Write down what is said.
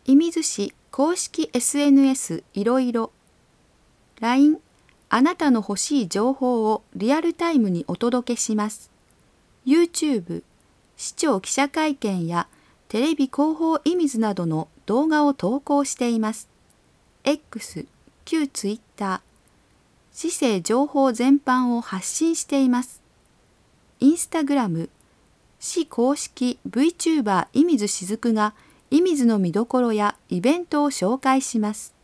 射水市公式 SNS いろいろ。LINE、あなたの欲しい情報をリアルタイムにお届けします。YouTube、市長記者会見やテレビ広報射水などの動画を投稿しています。X、旧 Twitter、市政情報全般を発信しています。Instagram、市公式 VTuber 射水しずくが射水の見どころやイベントを紹介します。